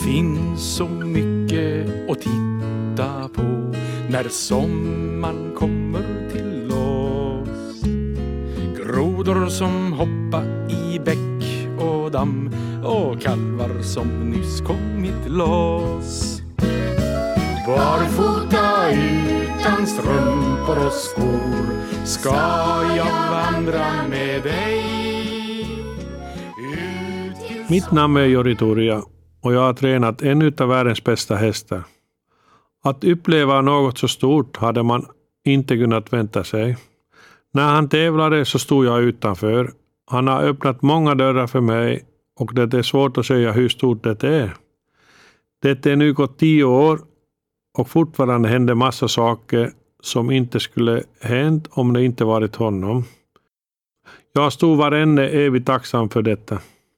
finns så mycket att titta på när sommaren kommer till oss. Grodor som hoppar i bäck och damm och kalvar som nyss kommit loss. Barfota utan strumpor och skor ska jag vandra med dig. Mitt namn är Jori Turja och jag har tränat en av världens bästa hästar. Att uppleva något så stort hade man inte kunnat vänta sig. När han tävlade så stod jag utanför. Han har öppnat många dörrar för mig och det är svårt att säga hur stort det är. Det är nu gått 10 år och fortfarande händer massa saker som inte skulle hänt om det inte varit honom. Jag stod varenda evigt tacksam för detta.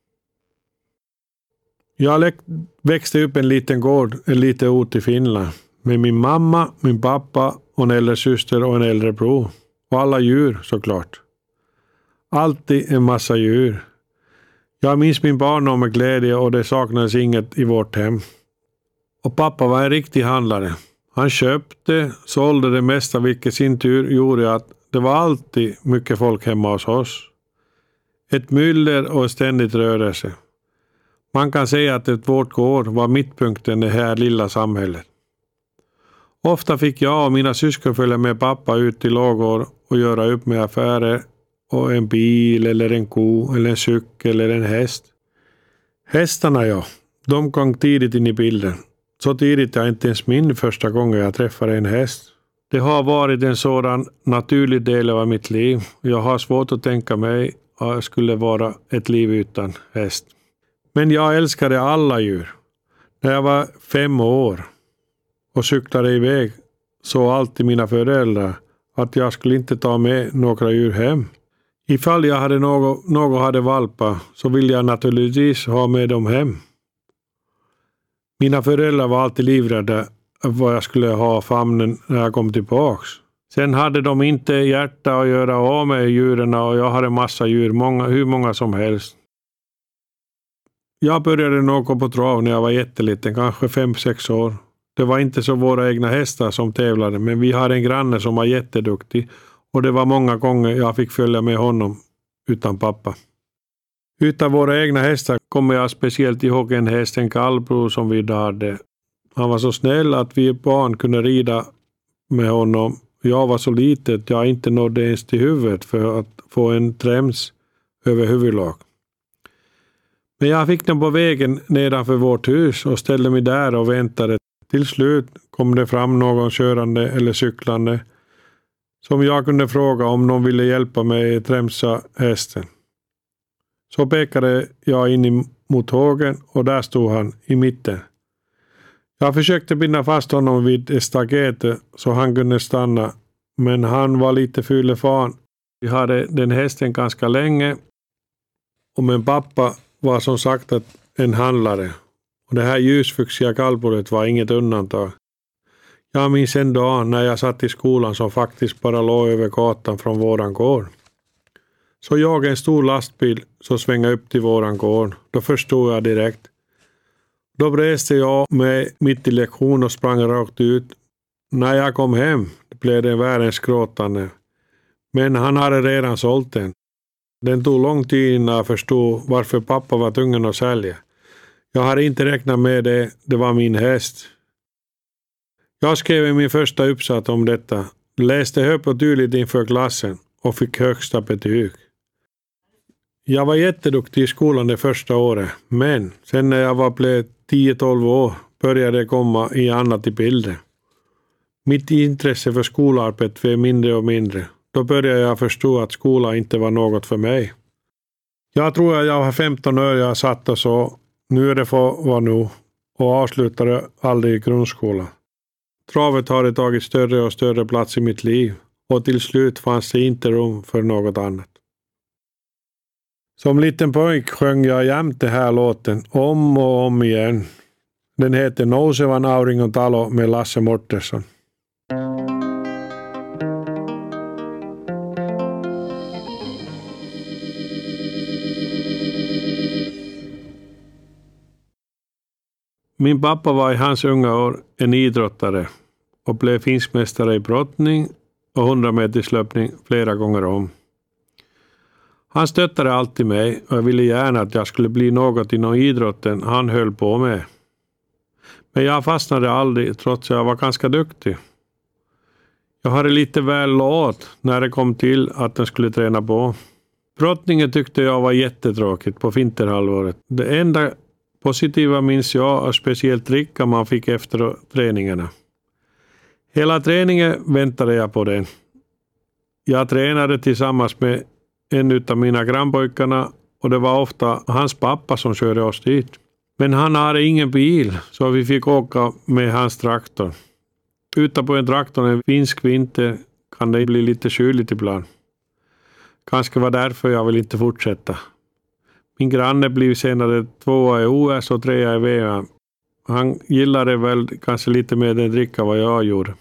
Jag växte upp en liten gård, en liten ort i Finland. Med min mamma, min pappa och en äldre syster och en äldre bror. Och alla djur såklart. Alltid en massa djur. Jag minns min barndom med glädje och det saknades inget i vårt hem. Och pappa var en riktig handlare. Han köpte, sålde det mesta vilket sin tur gjorde att det var alltid mycket folk hemma hos oss. Ett myller och ständigt rörelse. Man kan säga att vårt gård var mittpunkten i det här lilla samhället. Ofta fick jag och mina syskon följa med pappa ut till lagor och göra upp med affärer och en bil eller en ko eller en cykel eller en häst. Hästarna de kom tidigt in i bilden. Så tidigt jag inte ens min första gången jag träffade en häst. Det har varit en sådan naturlig del av mitt liv. Jag har svårt att tänka mig att jag skulle vara ett liv utan häst. Men jag älskade alla djur. När jag var 5 år och cyklade iväg så alltid mina föräldrar att jag skulle inte ta med några djur hem. Ifall jag hade något hade valpar så ville jag naturligtvis ha med dem hem. Mina föräldrar var alltid livrädda vad jag skulle ha famnen när jag kom tillbaks. Sen hade de inte hjärta att göra av med djuren och jag hade massa djur, hur många som helst. Jag började nog gå på trav när jag var jätteliten, kanske 5-6 år. Det var inte så våra egna hästar som tävlade, men vi hade en granne som var jätteduktig och det var många gånger jag fick följa med honom utan pappa. Utan våra egna hästar kommer jag speciellt ihåg en häst, en kallbror som vi hade. Han var så snäll att vi barn kunde rida med honom. Jag var så liten att jag inte nådde ens till huvudet för att få en träms över huvudlag. Men jag fick den på vägen nedanför vårt hus och ställde mig där och väntade. Till slut kom det fram någon körande eller cyklande som jag kunde fråga om någon ville hjälpa mig att trämsa hästen. Så pekade jag in mot hågen och där stod han i mitten. Jag försökte binda fast honom vid staketet så han kunde stanna, men han var lite fyllefan. Vi hade den hästen ganska länge och min pappa var som sagt en handlare. Och det här ljusfuxiga kallblodet var inget undantag. Jag minns en dag när jag satt i skolan som faktiskt bara låg över gatan från våran gård. Så jag en stor lastbil så svänga upp till våran gård. Då förstod jag direkt. Då reste jag mig mitt i lektion och sprang rakt ut. När jag kom hem blev det världens gråtande. Men han hade redan sålt den. Den tog lång tid innan jag förstod varför pappa var tvungen att sälja. Jag hade inte räknat med det, det var min häst. Jag skrev min första uppsats om detta, läste högt och tydligt inför klassen och fick högsta betyg. Jag var jätteduktig i skolan det första året, men sen när jag blev 10-12 år började det komma i annat i bilden. Mitt intresse för skolarbete blev mindre och mindre. Då började jag förstå att skolan inte var något för mig. Jag tror att jag var 15 år jag satt och så, nu är det för nu, och avslutade aldrig grundskolan. Travet hade tagit större och större plats i mitt liv och till slut fanns det inte rum för något annat. Som liten pojk sjöng jag jämt den här låten om och om igen. Den heter Nousevan auringon talo med Lasse Mortesson. Min pappa var i hans unga år en idrottare och blev finsk mästare i brottning och 100-meterslöpning flera gånger om. Han stöttade alltid mig och jag ville gärna att jag skulle bli något inom idrotten han höll på med. Men jag fastnade aldrig trots att jag var ganska duktig. Jag hade lite väl låt när det kom till att den skulle träna på. Brottningen tyckte jag var jättetråkigt på vinterhalvåret. Det enda positiva minns jag och speciellt dricka man fick efter träningarna. Hela träningen väntade jag på den. Jag tränade tillsammans med en av mina grannpojkarna och det var ofta hans pappa som körde oss dit. Men han hade ingen bil så vi fick åka med hans traktor. Utan på en traktor en finsk vinter kan det bli lite kyligt ibland. Kanske var därför jag vill inte fortsätta. Min granne blev senare 2 i OS och 3 i VM. Han gillade väl kanske lite mer den dricka vad jag gjorde.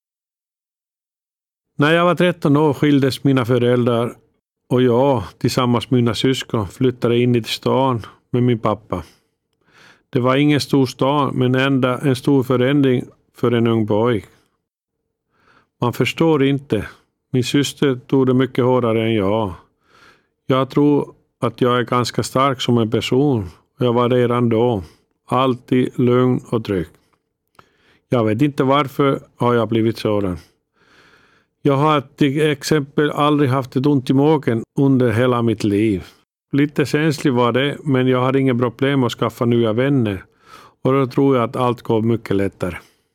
När jag var 13 år skildes mina föräldrar och jag tillsammans med mina syskon flyttade in i stan med min pappa. Det var ingen stor stad men ändå en stor förändring för en ung pojk. Man förstår inte. Min syster tog det mycket hårdare än jag. Jag tror att jag är ganska stark som en person. Jag var redan då. Alltid lugn och trygg. Jag vet inte varför har jag blivit sådan. Jag har till exempel aldrig haft ett ont i magen under hela mitt liv. Lite känslig var det, men jag hade inga problem att skaffa nya vänner. Och då tror jag att allt går mycket lättare.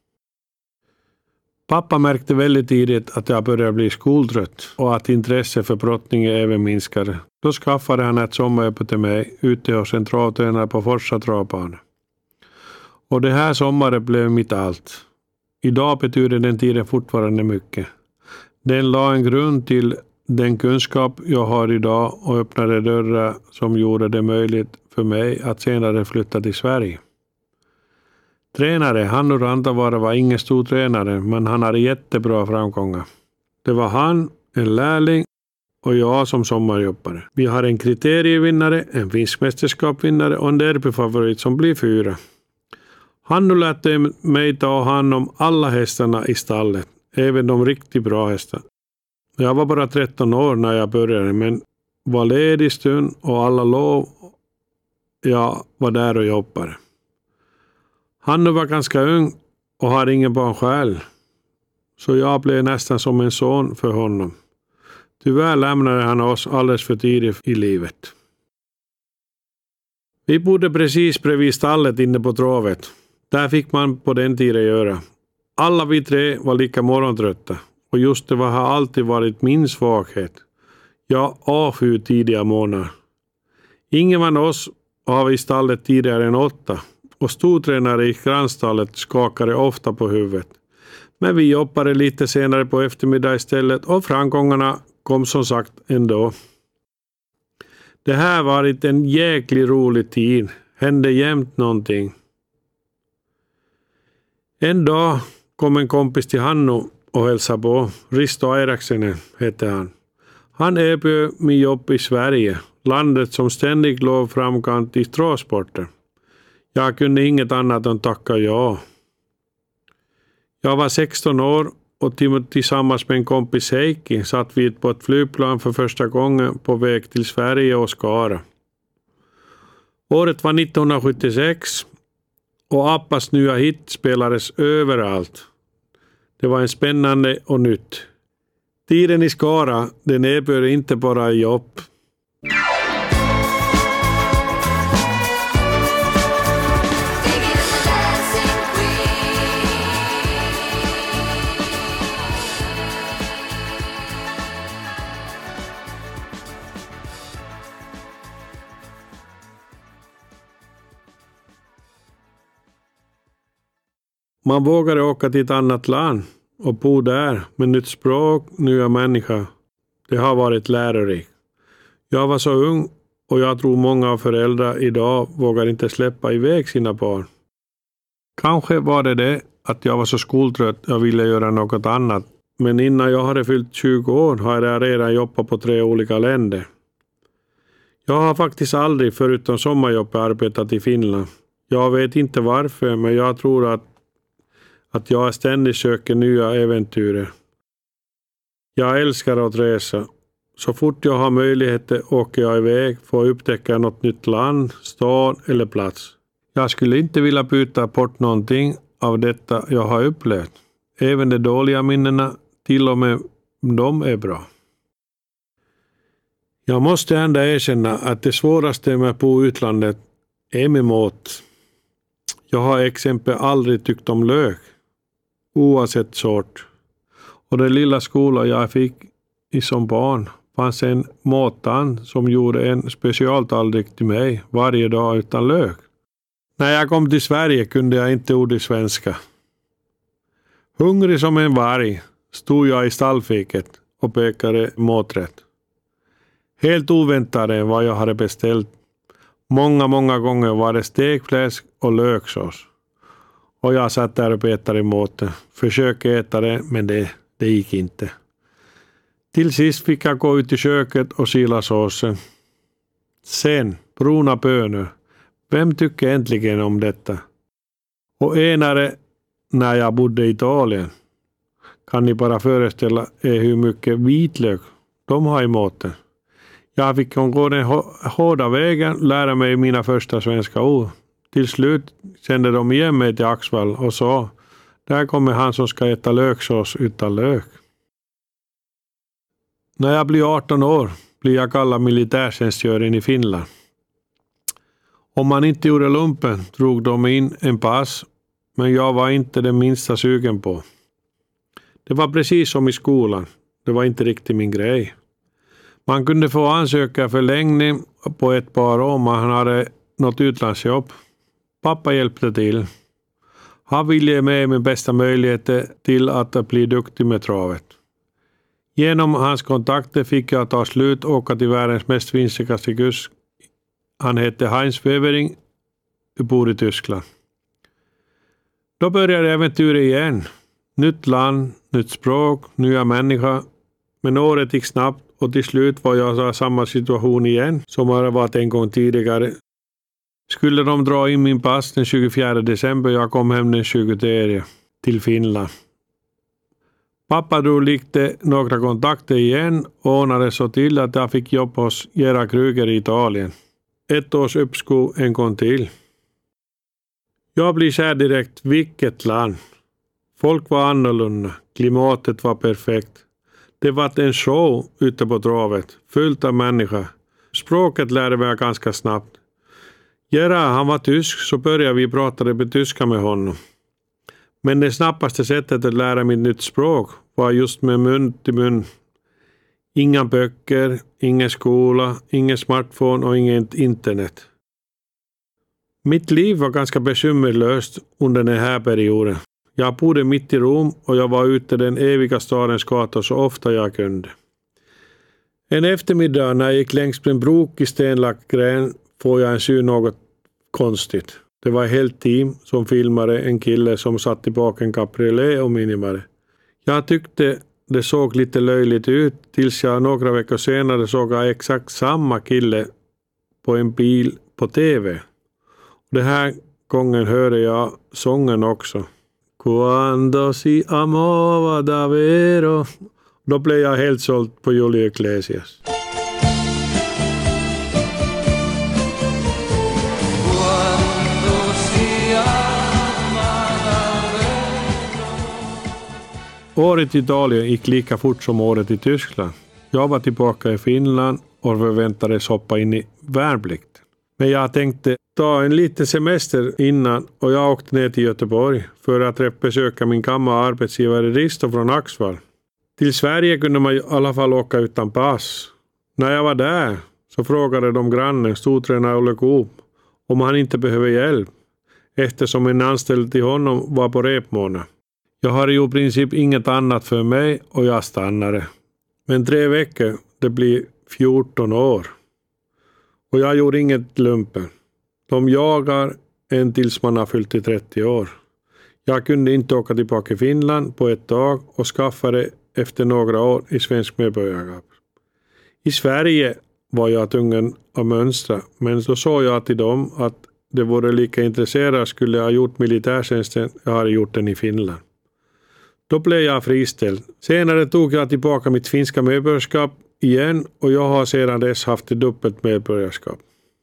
Pappa märkte väldigt tidigt att jag började bli skoltrött och att intresse för brottning även minskade. Då skaffade han ett sommarjobb till mig ute hos en travtränare på Forsa travbana. Och det här sommaren blev mitt allt. Idag betyder den tiden fortfarande mycket. Den la en grund till den kunskap jag har idag och öppnade dörrar som gjorde det möjligt för mig att senare flytta till Sverige. Tränare Hannu Rantavaara var ingen stor tränare men han hade jättebra framgångar. Det var han, en lärling och jag som sommarjobbare. Vi har en kriterievinnare, en finsk mästerskapsvinnare och en derbyfavorit som blir 4. Hannu lärde mig ta hand om alla hästarna i stallet, även de riktigt bra hästarna. Jag var bara 13 år när jag började men var ledig stund och alla lov jag var där och jobbade. Hannu var ganska ung och hade ingen barn själv. Så jag blev nästan som en son för honom. Tyvärr lämnade han oss alldeles för tidigt i livet. Vi bodde precis bredvid stallet inne på travet. Där fick man på den tiden göra. Alla vi 3 var lika morgontrötta. Och just det har alltid varit min svaghet. Jag avskyr tidiga morgnar. Ingen av oss har i stallet tidigare än 8. Och stortränare i grannstallet skakade ofta på huvudet. Men vi jobbade lite senare på eftermiddag istället och framgångarna kom som sagt ändå. Det här var en jäkligt rolig tid. Hände jämt någonting. En dag kom en kompis till Hannu och hälsade på. Risto Airaksenen hette han. Han erbjöd mig jobb i Sverige. Landet som ständigt låg framkant i travsporten. Jag kunde inget annat än tacka ja. Jag var 16 år och tillsammans med en kompis Heikki satt vi på ett flygplan för första gången på väg till Sverige och Skara. Året var 1976 och Appas nya hit spelades överallt. Det var en spännande och nytt. Tiden i Skara, den erbjöd inte bara jobb. Man vågade åka till ett annat land och bo där med nytt språk, nya människor. Det har varit lärorikt. Jag var så ung och jag tror många föräldrar idag vågar inte släppa iväg sina barn. Kanske var det att jag var så skoltrött jag ville göra något annat. Men innan jag hade fyllt 20 år hade jag redan jobbat på 3 olika länder. Jag har faktiskt aldrig förutom sommarjobb arbetat i Finland. Jag vet inte varför, men jag tror att jag ständigt söker nya äventyr. Jag älskar att resa. Så fort jag har möjligheter åker jag iväg för att upptäcka något nytt land, stad eller plats. Jag skulle inte vilja byta bort någonting av detta jag har upplevt. Även de dåliga minnena, till och med de är bra. Jag måste ändå erkänna att det svåraste med att bo i utlandet är med mat. Jag har exempel aldrig tyckt om lök, oavsett sort. Och den lilla skola jag fick i som barn fanns en mattant som gjorde en specialtallrik till mig varje dag utan lök. När jag kom till Sverige kunde jag inte ordet svenska. Hungrig som en varg stod jag i stallfiket och pekade maträtt. Helt oväntat vad jag hade beställt. Många gånger var det stekfläsk och löksås. Och jag satt där och petade i maten. Försökte äta det, men det gick inte. Till sist fick jag gå ut i köket och sila såsen. Sen, bruna bönor. Vem tycker äntligen om detta? Och enare när jag bodde i Italien. Kan ni bara föreställa er hur mycket vitlök de har i maten. Jag fick gå den hårda vägen, lära mig mina första svenska ord. Till slut kände de igen mig till Axvall och sa, där kommer han som ska äta löksås utan lök. När jag blir 18 år blir jag kallad militärtjänstgöring i Finland. Om man inte gjorde lumpen drog de in en pass, men jag var inte det minsta sugen på. Det var precis som i skolan, det var inte riktigt min grej. Man kunde få ansöka förlängning på ett par år om man hade något utlandsjobb. Pappa hjälpte till. Han ville ge mig min bästa möjligheter till att bli duktig med travet. Genom hans kontakter fick jag ta slut och åka till världens mest vinstikaste kusk. Han hette Heinz Wevering och bor i Tyskland. Då började äventyret igen. Nytt land, nytt språk, nya människor. Men året gick snabbt och till slut var jag i samma situation igen som hade varit en gång tidigare. Skulle de dra in min pass den 24 december, jag kom hem den 23 till Finland. Pappa drog likte några kontakter igen och ordnade så till att jag fick jobb hos Gerhard Krüger i Italien. 1 års uppskov en gång till. Jag blir kär direkt, vilket land. Folk var annorlunda, klimatet var perfekt. Det var en show ute på travet, fullt av människor. Språket lärde mig ganska snabbt. Gerhard, han var tysk, så började vi prata på tyska med honom. Men det snabbaste sättet att lära mig ett nytt språk var just med mun till mun. Inga böcker, ingen skola, ingen smartphone och inget internet. Mitt liv var ganska bekymmerlöst under den här perioden. Jag bodde mitt i Rom och jag var ute den eviga stadens gator så ofta jag kunde. En eftermiddag när jag gick längs med en brokig stenlagd gren får jag en syn något konstigt. Det var ett helt team som filmade en kille som satt tillbaka en cabriolet och minimade. Jag tyckte det såg lite löjligt ut tills jag några veckor senare såg exakt samma kille på en bil på tv. Den här gången hörde jag sången också. Quando si amava davvero. Då blev jag helt såld på Julio Iglesias. Året i Italien gick lika fort som året i Tyskland. Jag var tillbaka i Finland och förväntades hoppa in i värnplikt. Men jag tänkte ta en liten semester innan och jag åkte ner till Göteborg för att besöka min gamla arbetsgivare Risto från Axvall. Till Sverige kunde man i alla fall åka utan pass. När jag var där så frågade de grannen, stortränare Olle Coop, om han inte behöver hjälp eftersom en anställd till honom var på repmånad. Jag hade ju i princip inget annat för mig och jag stannade. Men 3 veckor, det blir 14 år. Och jag gjorde inget lumpen. De jagar en tills man har fyllt i 30 år. Jag kunde inte åka tillbaka till Finland på ett tag och skaffade efter några år i svensk medborgarskap. I Sverige var jag tvungen att mönstra, men så såg jag till dem att det vore lika intresserad skulle jag ha gjort militärtjänsten jag har gjort den i Finland. Då blev jag friställd. Senare tog jag tillbaka mitt finska medborgarskap igen och jag har sedan dess haft ett dubbelt medborgarskap.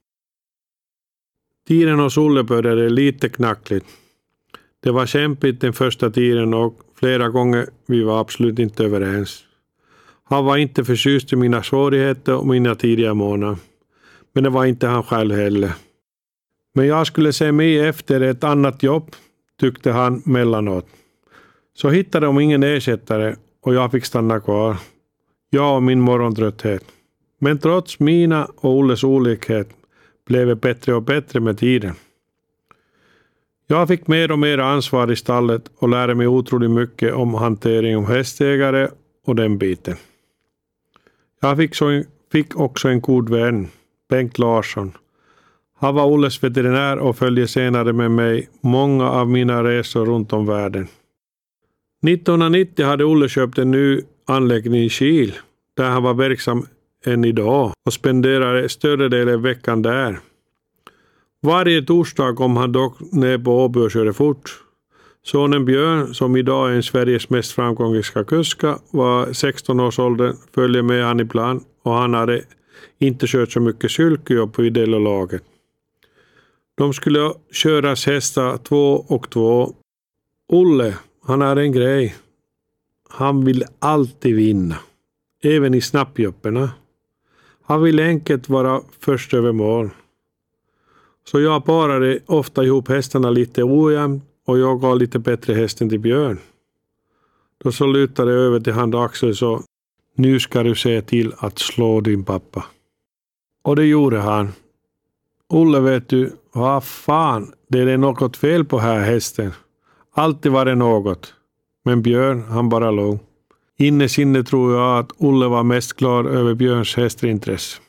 Tiden hos Olle började lite knackligt. Det var kämpigt den första tiden och flera gånger vi var absolut inte överens. Han var inte förtjust i mina svårigheter och mina tidiga månader. Men det var inte han själv heller. Men jag skulle se mig efter ett annat jobb, tyckte han mellanåt. Så hittade de ingen ersättare och jag fick stanna kvar. Jag och min morgontrötthet. Men trots mina och Olles olikhet blev det bättre och bättre med tiden. Jag fick mer och mer ansvar i stallet och lärde mig otroligt mycket om hantering om hästägare och den biten. Jag fick också en god vän, Bengt Larsson. Han var Olles veterinär och följde senare med mig många av mina resor runt om världen. 1990 hade Olle köpt en ny anläggning i Kil, där han var verksam än idag och spenderade större delen av veckan där. Varje torsdag kom han dock ner på Åby och körde fort. Sonen Björn, som idag är en Sveriges mest framgångsrika kuska, var 16 års ålder, följde med han ibland och han hade inte kört så mycket sulkejobb på idellolaget. De skulle köras hästar 2 och 2. Olle, han hade en grej. Han ville alltid vinna, även i snabbjopperna. Han ville enkelt vara först över mål. Så jag parade ofta ihop hästarna lite ojämnt och jag gav lite bättre hästen till Björn. Då så lutade jag över till han Axel så, nu ska du se till att slå din pappa. Och det gjorde han. Olle, vet du, vad fan, det är något fel på här hästen. Alltid var det något. Men Björn, han bara låg. Inne tror jag att Olle var mest klar över Björns hästintresse.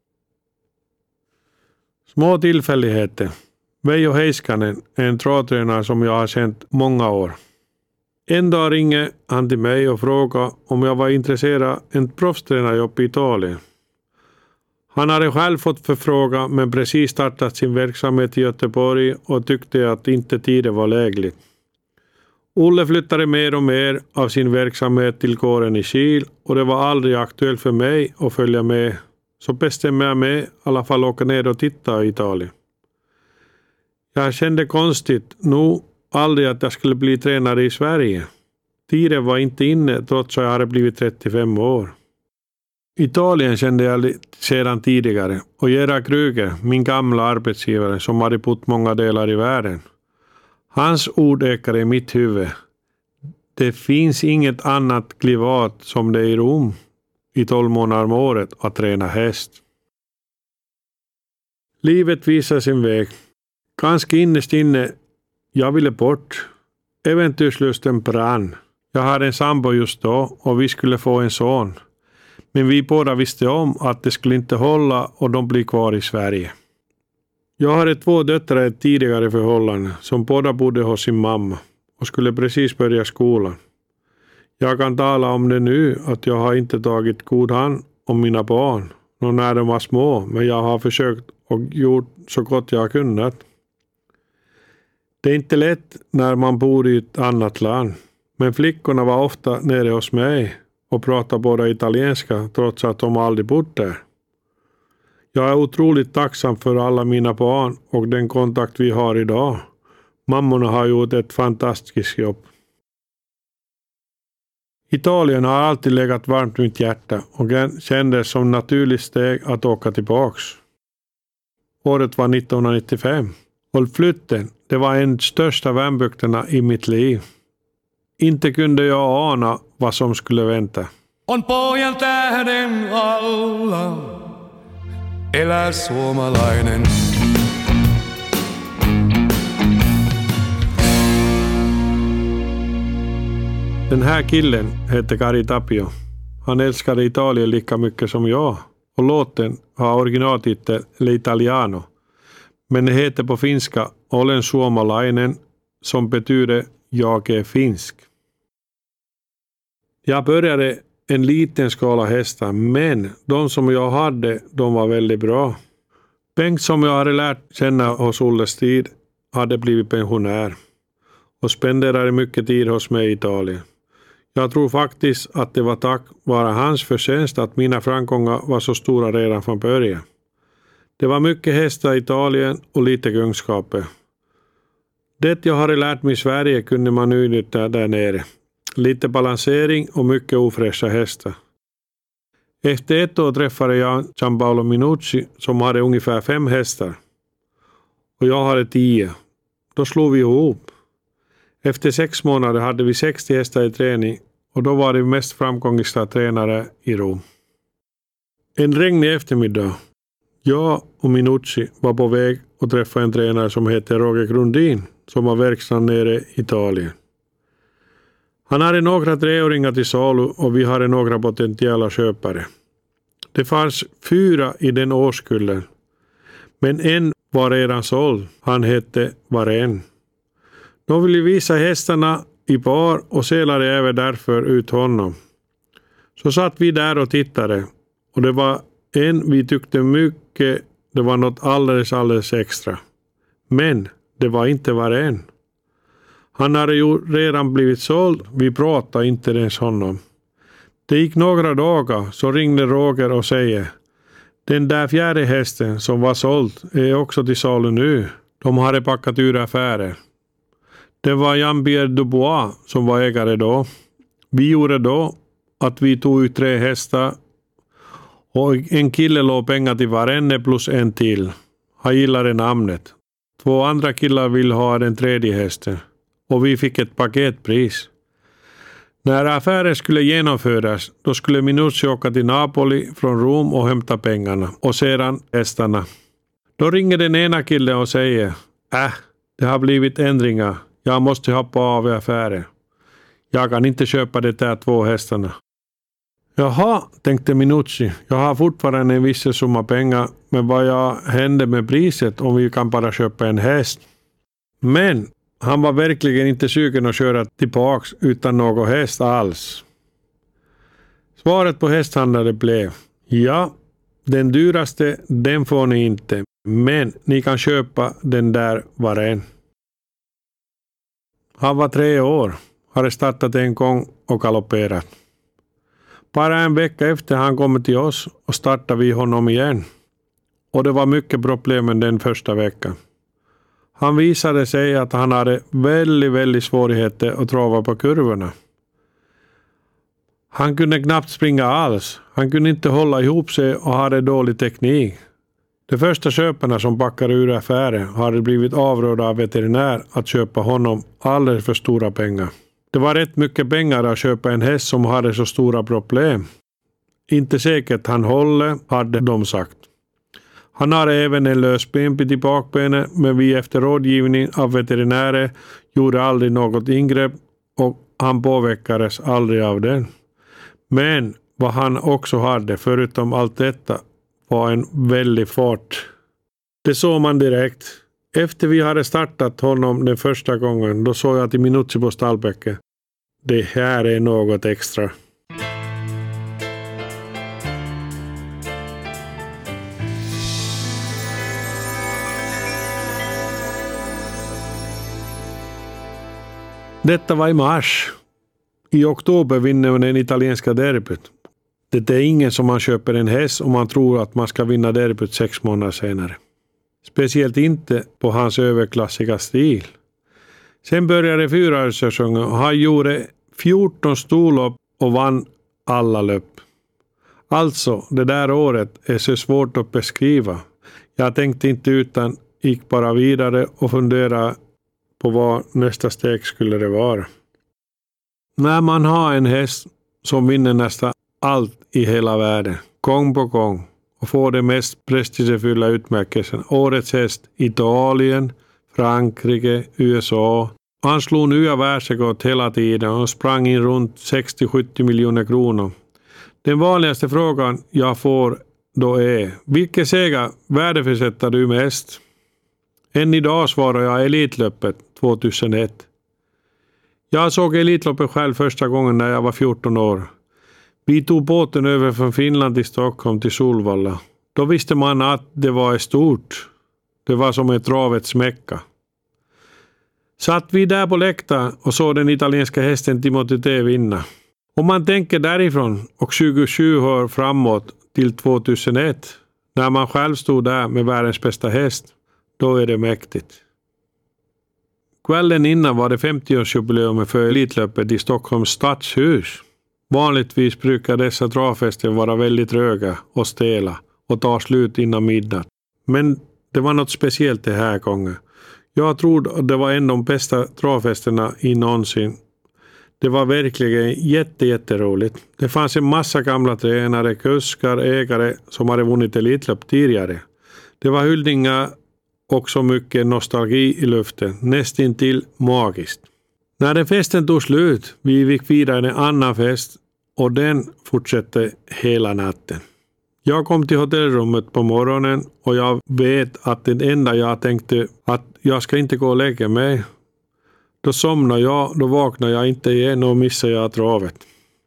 Små tillfälligheter. Veijo Heiskanen är en travtränare som jag har känt många år. En dag ringer han till mig och frågade om jag var intresserad av en proffstränarjobb i Italien. Han hade själv fått förfrågan men precis startat sin verksamhet i Göteborg och tyckte att inte tiden var lägligt. Olle flyttade mer och mer av sin verksamhet till kåren i Kil och det var aldrig aktuellt för mig att följa med. Så bestämde jag mig i alla fall åka ner och titta i Italien. Jag kände konstigt nog aldrig att jag skulle bli tränare i Sverige. Tiden var inte inne trots att jag hade blivit 35 år. Italien kände jag sedan tidigare och Gerard Kruger, min gamla arbetsgivare som hade bott många delar i världen. Hans ord ekade i mitt huvud. Det finns inget annat klimat som det är i Rom i 12 månader om året att träna häst. Livet visar sin väg. Ganska innerst inne, jag ville bort. Äventyrslusten brann. Jag hade en sambo just då och vi skulle få en son. Men vi båda visste om att det skulle inte hålla och de blir kvar i Sverige. Jag hade 2 döttrar i ett tidigare förhållande som båda bodde hos sin mamma och skulle precis börja skolan. Jag kan tala om det nu att jag har inte tagit god hand om mina barn när de var små, men jag har försökt och gjort så gott jag har kunnat. Det är inte lätt när man bor i ett annat land, men flickorna var ofta nere hos mig och pratade båda italienska trots att de aldrig bott där. Jag är otroligt tacksam för alla mina barn och den kontakt vi har idag. Mammorna har gjort ett fantastiskt jobb. Italien har alltid legat varmt mitt hjärta och kändes som naturligt steg att åka tillbaks. Året var 1995 och flytten, det var en av de största värmbukterna i mitt liv. Inte kunde jag ana vad som skulle vänta. On pojan tähden alla elää suomalainen. Den här killen heter Kari Tapio. Han älskade Italien lika mycket som jag. Och låten har originaltitel L'Italiano. Men det heter på finska Olen suomalainen som betyder jag är finsk. Jag började en liten skala hästar men de som jag hade de var väldigt bra. Bengt, som jag hade lärt känna hos Olles tid, hade blivit pensionär och spenderade mycket tid hos mig i Italien. Jag tror faktiskt att det var tack vare hans förtjänst att mina framgångar var så stora redan från början. Det var mycket hästar i Italien och lite kunskaper. Det jag hade lärt mig i Sverige kunde man utnyttja där nere. Lite balansering och mycket ofräscha hästar. Efter ett år träffade jag Gianpaolo Minucci som hade ungefär 5 hästar. Och jag hade 10. Då slog vi ihop. Efter 6 månader hade vi 60 hästar i träning och då var det mest framgångsrika tränare i Rom. En regnig eftermiddag. Jag och Minucci var på väg att träffa en tränare som heter Roger Grundin som var verksam nere i Italien. Han hade några 3-åringar till salu och vi hade några potentiella köpare. Det fanns 4 i den årskullen. Men en var redan såld. Han hette Varenne. De ville visa hästarna i par och selade även därför ut honom. Så satt vi där och tittade. Och det var en vi tyckte mycket. Det var något alldeles extra. Men det var inte Varenne. Han hade ju redan blivit såld. Vi pratade inte ens honom. Det gick några dagar så ringde Roger och säger: den där 4:e hästen som var såld är också till salu nu. De hade packat ur affärer. Det var Jean-Pierre Dubois som var ägare då. Vi gjorde då att vi tog ut 3 hästar och en kille låg pengar till Varenne plus en till. Han gillade namnet. 2 andra killar ville ha den 3:e hästen. Och vi fick ett paketpris. När affären skulle genomföras, då skulle Minucci åka till Napoli från Rom och hämta pengarna. Och sedan hästarna. Då ringer den ena killen och säger: det har blivit ändringar. Jag måste hoppa av i affären. Jag kan inte köpa de där 2 hästarna. Jaha, tänkte Minucci. Jag har fortfarande en viss summa pengar. Men vad händer med priset om vi kan bara köpa en häst? Men han var verkligen inte sugen att köra tillbaks utan någon häst alls. Svaret på hästhandlare blev: ja, den dyraste, den får ni inte. Men ni kan köpa den där Varenne. Han var 3 år, hade startat en gång och galopperat. Bara en vecka efter han kom till oss och startade vi honom igen. Och det var mycket problem den första veckan. Han visade sig att han hade väldigt svårigheter att trava på kurvorna. Han kunde knappt springa alls. Han kunde inte hålla ihop sig och hade dålig teknik. De första köparna som backade ur affären hade blivit avrådda av veterinär att köpa honom alldeles för stora pengar. Det var rätt mycket pengar att köpa en häst som hade så stora problem. Inte säkert han håller, hade de sagt. Han hade även en lös benbit i bakbenet, men vi efter rådgivning av veterinärer gjorde aldrig något ingrepp och han påverkades aldrig av den. Men vad han också hade, förutom allt detta, var en väldig fart. Det såg man direkt. Efter vi hade startat honom den första gången, då såg jag till Minucci på stallbäcket. Det här är något extra. Detta var i mars. I oktober vinner den italienska derbyt. Det är ingen som man köper en häst om man tror att man ska vinna derbyt 6 månader senare. Speciellt inte på hans överklassiga stil. Sen började 4-årssäsongen och han gjorde 14 storlopp och vann alla löp. Alltså, det där året är så svårt att beskriva. Jag tänkte inte utan gick bara vidare och funderade på vad nästa steg skulle det vara. När man har en häst som vinner nästan allt i hela världen, gång på gång, och får det mest prestigefulla utmärkelsen, årets häst, Italien, Frankrike, USA. Han slog nya världsrekord hela tiden och sprang in runt 60-70 miljoner kronor. Den vanligaste frågan jag får då är: vilken seger värdesätter du mest? Än idag svarar jag Elitloppet 2001. Jag såg Elitloppet själv första gången när jag var 14 år. Vi tog båten över från Finland till Stockholm till Solvalla. Då visste man att det var stort. Det var som ett travets mecka. Satt vi där på läktaren och såg den italienska hästen Timothy T vinna. Om man tänker därifrån och 27 år framåt till 2001, när man själv stod där med världens bästa häst, då är det mäktigt. Kvällen innan var det 50-årsjubileum för Elitlöpet i Stockholms stadshus. Vanligtvis brukar dessa travfester vara väldigt tröga och stela och ta slut innan midnatt. Men det var något speciellt det här gången. Jag tror det var en av de bästa travfesterna i någonsin. Det var verkligen jätteroligt. Det fanns en massa gamla tränare, kuskar, ägare som hade vunnit Elitlöp tidigare. Det var hyllningar och så mycket nostalgi i luften, nästintill magiskt. När den festen tog slut, vi fick fira en annan fest och den fortsatte hela natten. Jag kom till hotellrummet på morgonen och jag vet att det enda jag tänkte att jag ska inte gå och lägga mig. Då somnade jag, då vaknade jag inte igen och missade jag travet.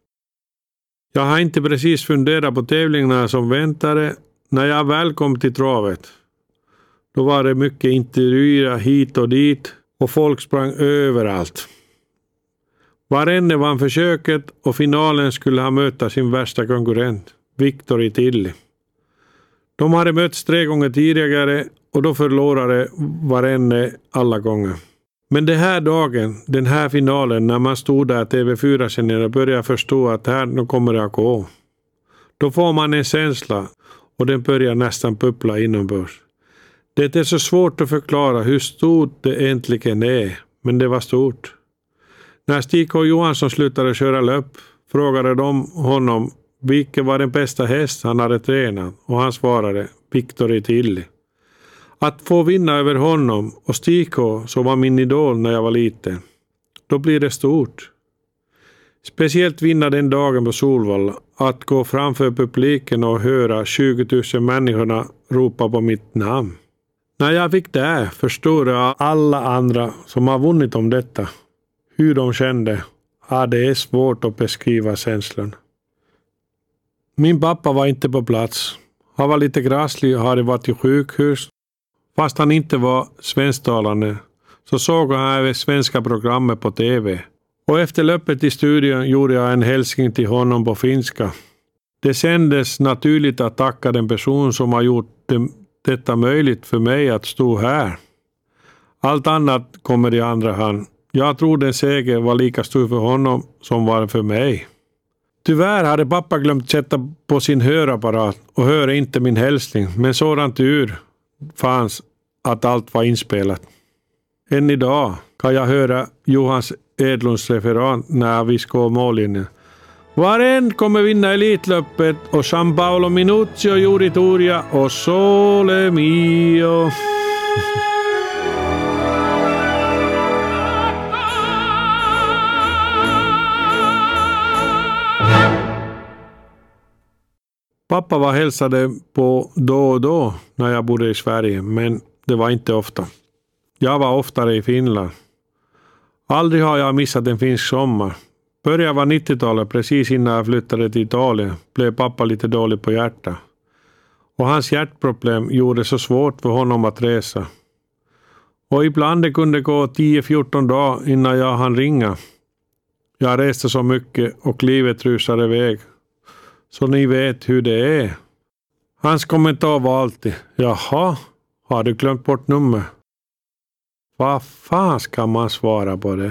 Jag har inte precis funderat på tävlingarna som väntade. När jag väl kom till travet, då var det mycket intervjuer hit och dit och folk sprang överallt. Varenne vann försöket och finalen skulle ha möta sin värsta konkurrent, Victor Tilly. De hade mötts 3 gånger tidigare och då förlorade varenne alla gånger. Men den här dagen, den här finalen, när man stod där TV4-sändningarna och började förstå att här kommer det att gå. Då får man en känsla och den börjar nästan puppla inombords. Det är så svårt att förklara hur stort det egentligen är, men det var stort. När Stig K. Johansson slutade köra löp frågade de honom vilken var den bästa häst han hade tränat och han svarade Victor Tilly. Att få vinna över honom och Stig K. som var min idol när jag var liten, då blir det stort. Speciellt vinna den dagen på Solvalla, att gå framför publiken och höra 20 000 människorna ropa på mitt namn. När jag fick det förstod jag alla andra som har vunnit om detta. Hur de kände. Ja, det är svårt att beskriva känslan. Min pappa var inte på plats. Han var lite grasslig och hade varit i sjukhus. Fast han inte var svensktalande så såg han även svenska programmet på TV. Och efter löpet i studion gjorde jag en hälsning till honom på finska. Det kändes naturligt att tacka den person som har gjort detta möjligt för mig att stå här. Allt annat kommer i andra hand. Jag tror den seger var lika stor för honom som var för mig. Tyvärr hade pappa glömt sätta på sin hörapparat och hörde inte min hälsning. Men sådan tur fanns att allt var inspelat. Än idag kan jag höra Johans Edlunds referat när vi ska mållinjen. Varen kommer vinna Elitlöpet och San Paolo Minuzzi och Juri Turja och Sole Mio. Pappa var hälsade på då och då när jag bodde i Sverige, men det var inte ofta. Jag var oftare i Finland. Aldrig har jag missat en finsk sommar. Början var 90-talet, precis innan jag flyttade till Italien, blev pappa lite dålig på hjärta. Och hans hjärtproblem gjorde det så svårt för honom att resa. Och ibland det kunde gå 10-14 dagar innan jag hann ringa. Jag reste så mycket och livet rusade iväg. Så ni vet hur det är. Hans kommentar var alltid, jaha, har du glömt bort nummer? Vad fan ska man svara på det?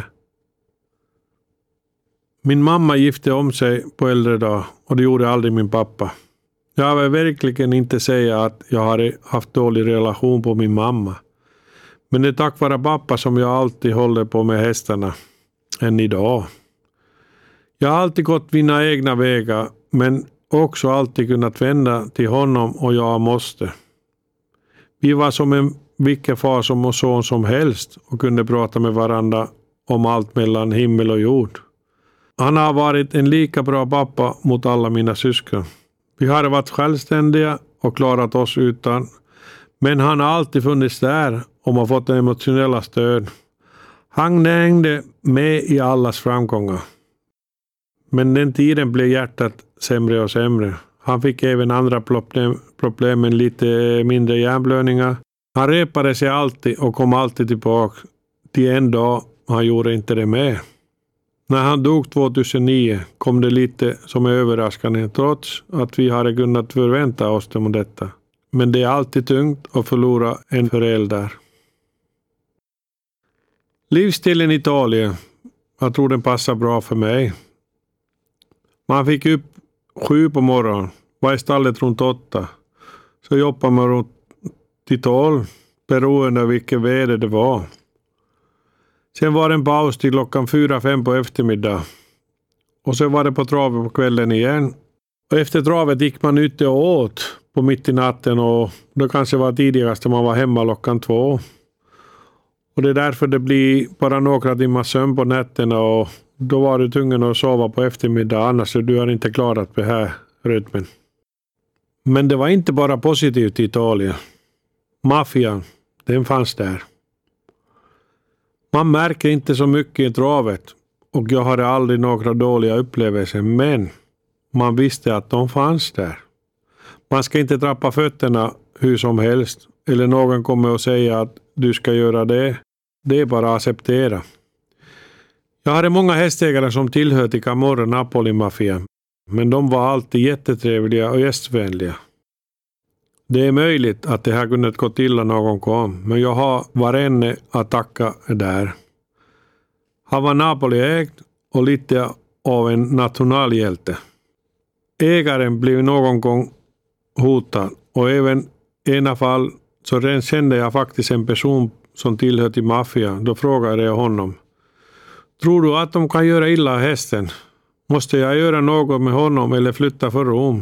Min mamma gifte om sig på äldre dag och det gjorde aldrig min pappa. Jag vill verkligen inte säga att jag har haft dålig relation på min mamma. Men det är tack vare pappa som jag alltid håller på med hästarna än idag. Jag har alltid gått mina egna vägar men också alltid kunnat vända till honom och jag måste. Vi var som en vilken far som och son som helst och kunde prata med varandra om allt mellan himmel och jord. Han har varit en lika bra pappa mot alla mina syskon. Vi har varit självständiga och klarat oss utan. Men han har alltid funnits där och har fått det emotionella stöd. Han hängde med i allas framgångar. Men den tiden blev hjärtat sämre och sämre. Han fick även andra problem med lite mindre hjärnblödningar. Han repade sig alltid och kom alltid tillbaka. Till en dag han gjorde inte det med. När han dog 2009 kom det lite som är överraskande trots att vi hade kunnat förvänta oss om detta. Men det är alltid tungt att förlora en förälder. Livsstilen i Italien. Jag tror den passar bra för mig. Man fick upp 7 på morgonen. Var i stallet runt 8. Så jobbar man runt till 12. Beroende av vilket väder det var. Sen var det en paus till klockan 4-5 på eftermiddag. Och så var det på travet på kvällen igen. Och efter travet gick man ute och åt på mitt i natten. Och det kanske var tidigast man var hemma klockan 2. Och det är därför det blir bara några timmar sömn på nätterna. Och då var du tvungen att sova på eftermiddag. Annars du har inte klarat det här rytmen. Men det var inte bara positivt i Italien. Maffian, den fanns där. Man märker inte så mycket i travet och jag hade aldrig några dåliga upplevelser, men man visste att de fanns där. Man ska inte trappa fötterna hur som helst eller någon kommer att säga att du ska göra det. Det är bara att acceptera. Jag hade många hästägare som tillhör till Camorra Napoli-maffian, men de var alltid jättetrevliga och gästvänliga. Det är möjligt att det här kunde gå till någon gång, men jag har varenne att tacka där. Han var Napoli-ägd och lite av en nationalhjälte. Ägaren blev någon gång hotad och även i ena fall så kände jag faktiskt en person som tillhör till maffian. Då frågade jag honom: tror du att de kan göra illa hästen? Måste jag göra något med honom eller flytta för Rom?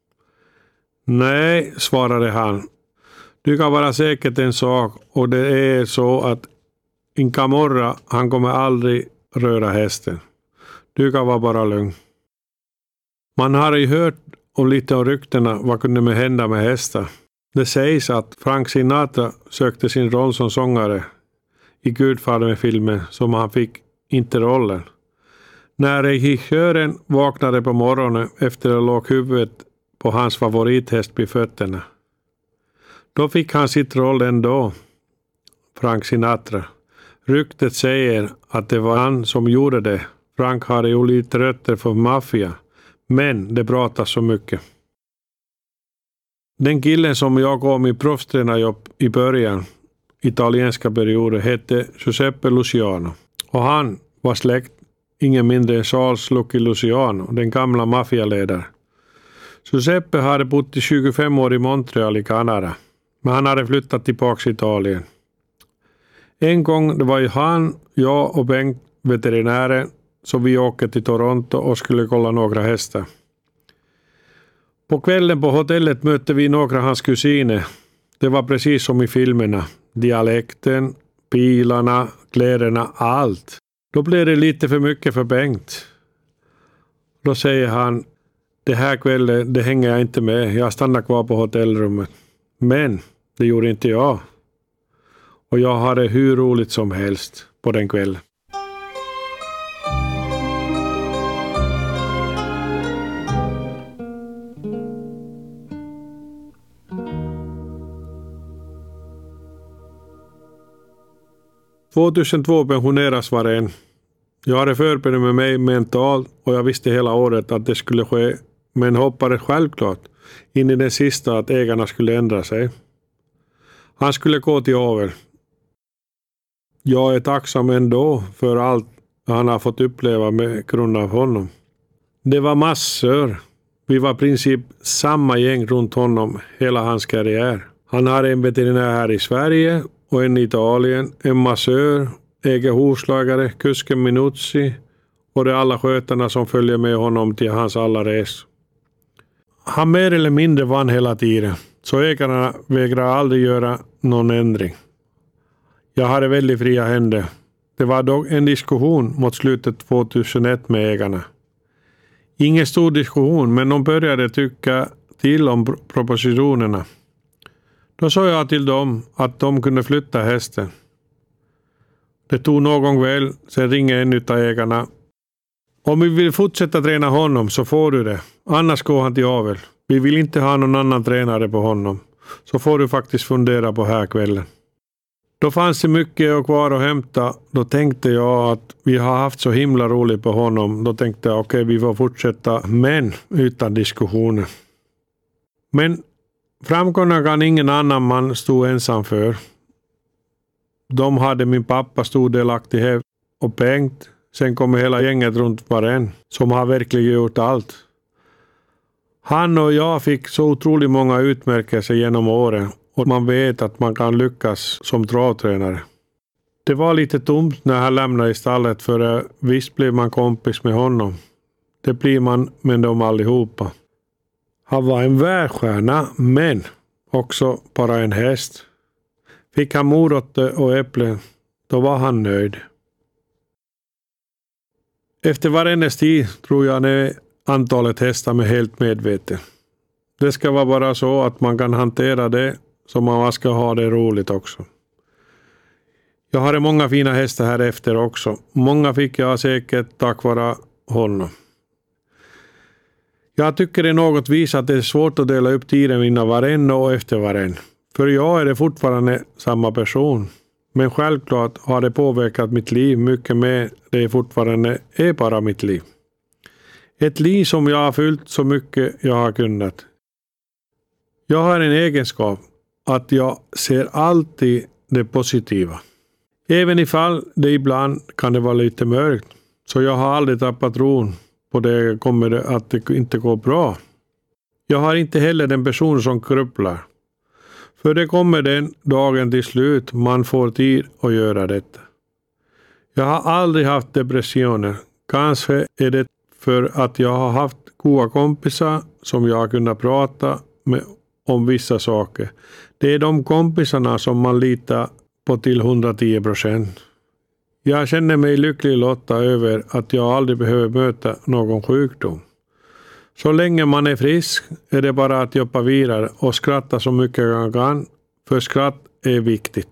Nej, svarade han. Du kan vara säkert en sak och det är så att in Camorra han kommer aldrig röra hästen. Du kan vara bara lugn. Man har ju hört om lite av ryktena vad kunde hända med hästar. Det sägs att Frank Sinatra sökte sin roll som sångare i Gudfadern-filmen som han fick inte rollen. När regissören vaknade på morgonen efter att låg huvudet på hans favorithäst vid fötterna. Då fick han sitt roll ändå, Frank Sinatra. Ryktet säger att det var han som gjorde det. Frank hade ju lite rötter för maffia, men det pratas så mycket. Den killen som jag kom i proffstränarjobb i början, italienska perioder, hette Giuseppe Luciano. Och han var släkt, ingen mindre än Charles Lucky Luciano, den gamla maffialedaren. Giuseppe hade bott i 25 år i Montreal i Kanada, men han hade flyttat tillbaka till Italien. En gång det var ju han, jag och Bengt, veterinären, så vi åkte till Toronto och skulle kolla några hästar. På kvällen på hotellet mötte vi några hans kusiner. Det var precis som i filmerna. Dialekten, pilarna, kläderna, allt. Då blev det lite för mycket för Bengt. Då säger han: det här kvällen, det hänger jag inte med. Jag stannar kvar på hotellrummet. Men det gjorde inte jag. Och jag hade hur roligt som helst på den kvällen. ...2002 pensioneras var en. Jag hade förberett med mig mentalt och jag visste hela året att det skulle ske, men hoppades självklart in i den sista att ägarna skulle ändra sig. Han skulle gå till avel. Jag är tacksam ändå för allt han har fått uppleva med grund av honom. Det var massor. Vi var i princip samma gäng runt honom hela hans karriär. Han hade en veterinär här i Sverige och en i Italien, en massör, äger hovslagare, kusken Minuzzi och de alla skötarna som följer med honom till hans alla res. Han mer eller mindre vann hela tiden, så ägarna vägrade aldrig göra någon ändring. Jag hade väldigt fria händer. Det var dock en diskussion mot slutet 2001 med ägarna. Ingen stor diskussion, men de började tycka till om propositionerna. Då sa jag till dem att de kunde flytta hästen. Det tog någon väl, sen ringer en utav ägarna. Om vi vill fortsätta träna honom så får du det. Annars går han till avel. Vi vill inte ha någon annan tränare på honom. Så får du faktiskt fundera på här kvällen. Då fanns det mycket kvar att hämta. Då tänkte jag att vi har haft så himla roligt på honom. Då tänkte jag okej, vi får fortsätta, men utan diskussioner. Men framgången kan ingen annan man stå ensam för. De hade min pappa stor delaktighet och Bengt. Sen kommer hela gänget runt varen som har verkligen gjort allt. Han och jag fick så otroligt många utmärkelser genom åren. Och man vet att man kan lyckas som travtränare. Det var lite tomt när han lämnade i stallet, för visst blev man kompis med honom. Det blir man med dem allihopa. Han var en världsstjärna, men också bara en häst. Fick han morötter och äpplen, då var han nöjd. Efter varenda tid tror jag att antalet hästar med helt medvetet. Det ska vara bara så att man kan hantera det, så man ska ha det roligt också. Jag har många fina hästar här efter också. Många fick jag säkert tack vare honom. Jag tycker det något vis att det är svårt att dela upp tiden innan varen och efter varen. För jag är det fortfarande samma person. Men självklart har det påverkat mitt liv mycket mer. Det fortfarande är bara mitt liv. Ett liv som jag har fyllt så mycket jag har kunnat. Jag har en egenskap att jag ser alltid det positiva. Även ifall det ibland kan det vara lite mörkt. Så jag har aldrig tappat tron på det kommer att det inte går bra. Jag har inte heller den person som krupplar. För det kommer den dagen till slut man får tid att göra detta. Jag har aldrig haft depressioner. Kanske är det för att jag har haft goda kompisar som jag har kunnat prata med om vissa saker. Det är de kompisarna som man litar på till 110%. Jag känner mig lycklig lotta över att jag aldrig behöver möta någon sjukdom. Så länge man är frisk är det bara att jobba vidare och skratta så mycket jag kan, för skratt är viktigt.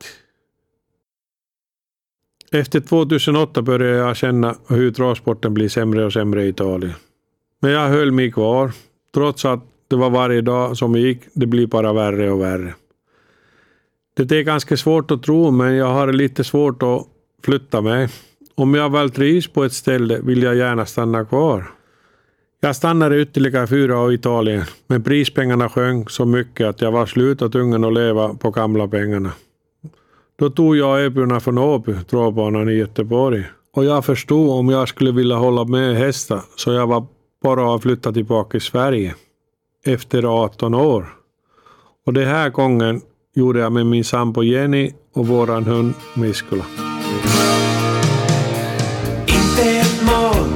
Efter 2008 började jag känna hur travsporten blir sämre och sämre i Italien. Men jag höll mig kvar, trots att det var varje dag som gick, det blir bara värre och värre. Det är ganska svårt att tro, men jag har lite svårt att flytta mig. Om jag väl trivs på ett ställe vill jag gärna stanna kvar. Jag stannade ytterligare 4 år i Italien, men prispengarna sjönk så mycket att jag var slut och tvungen att leva på gamla pengarna. Då tog jag erbjudanden från Åby, travbanan i Göteborg. Och jag förstod om jag skulle vilja hålla med hästar, så jag var bara att flytta tillbaka i Sverige. Efter 18 år. Och det här gången gjorde jag med min sambo Jenny och våran hund Miskula. Inte ett mål.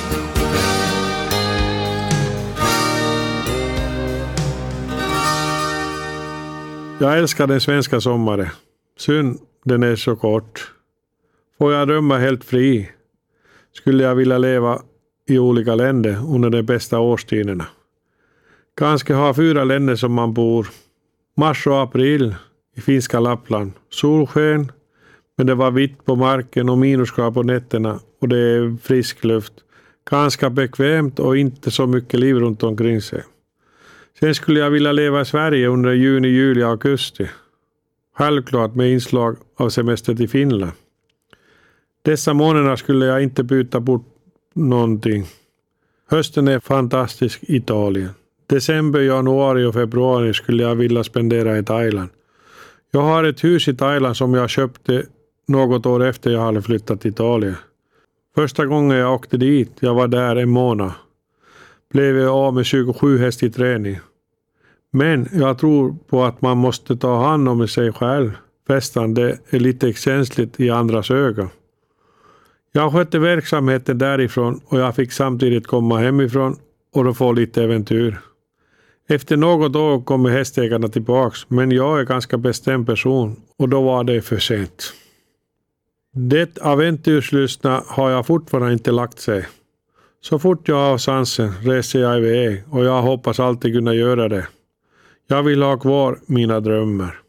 Jag älskar den svenska sommaren. Synd, den är så kort. Får jag drömma helt fri, skulle jag vilja leva i olika länder under de bästa årstiderna. Kanske ha 4 länder som man bor. Mars och april i finska Lappland. Solsken, men det var vitt på marken och minusgrad på nätterna och det är frisk luft. Ganska bekvämt och inte så mycket liv runt omkring sig. Sen skulle jag vilja leva i Sverige under juni, juli och augusti. Självklart med inslag av semester till Finland. Dessa månader skulle jag inte byta bort någonting. Hösten är fantastisk i Italien. December, januari och februari skulle jag vilja spendera i Thailand. Jag har ett hus i Thailand som jag köpte något år efter jag hade flyttat till Italien. Första gången jag åkte dit, jag var där en månad. Blev jag av med 27 häst i träning. Men jag tror på att man måste ta hand om sig själv. Festande är lite känsligt i andras ögon. Jag skötte verksamheten därifrån och jag fick samtidigt komma hemifrån och då få lite äventyr. Efter något år kommer hästägarna tillbaks, men jag är ganska bestämd person och då var det för sent. Det äventyrslystna har jag fortfarande inte lagt sig. Så fort jag har chansen reser jag iväg och jag hoppas alltid kunna göra det. Jag vill ha kvar mina drömmar.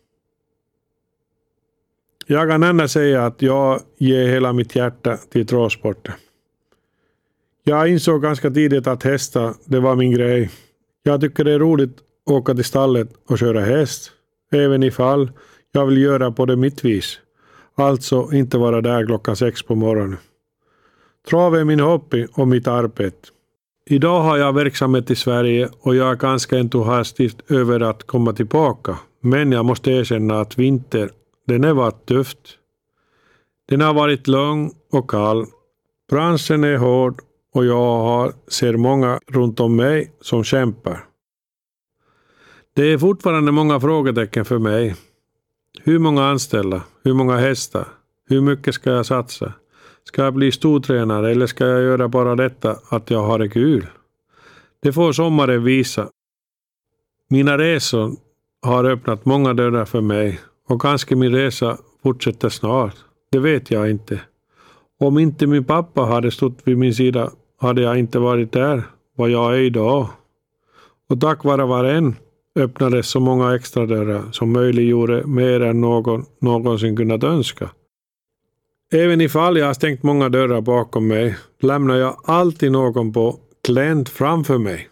Jag kan ändå säga att jag ger hela mitt hjärta till travsporten. Jag insåg ganska tidigt att hästar, det var min grej. Jag tycker det är roligt att åka till stallet och köra häst. Även ifall jag vill göra på det mitt vis. Alltså inte vara där 6:00 på morgonen. Trav är min hobby och mitt arbete. Idag har jag verksamhet i Sverige och jag är ganska entusiastisk över att komma tillbaka. Men jag måste erkänna att vinter, den har varit tufft. Den har varit lång och kall. Branschen är hård och jag ser många runt om mig som kämpar. Det är fortfarande många frågetecken för mig. Hur många anställda? Hur många hästar? Hur mycket ska jag satsa? Ska jag bli stortränare eller ska jag göra bara detta att jag har det kul? Det får sommaren visa. Mina resor har öppnat många dörrar för mig och kanske min resa fortsätter snart. Det vet jag inte. Om inte min pappa hade stått vid min sida hade jag inte varit där vad jag är idag. Och tack vare varen öppnades så många extra dörrar som möjliggjorde mer än någonsin kunnat önska. Även ifall jag har stängt många dörrar bakom mig lämnar jag alltid någon på glänt framför mig.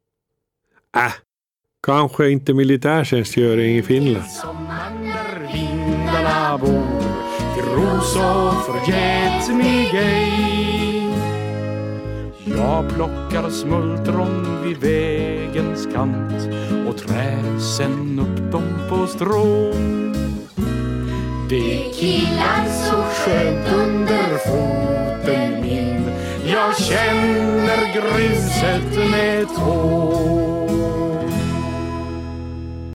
Kanske inte militärtjänstgöring i Finland. Som där vindarna bor, gro så förget mig ej. Jag plockar smultron vid vägens kant och trär sen upp dem på strån. Det killar så skönt under foten min. Jag känner gruset med tår.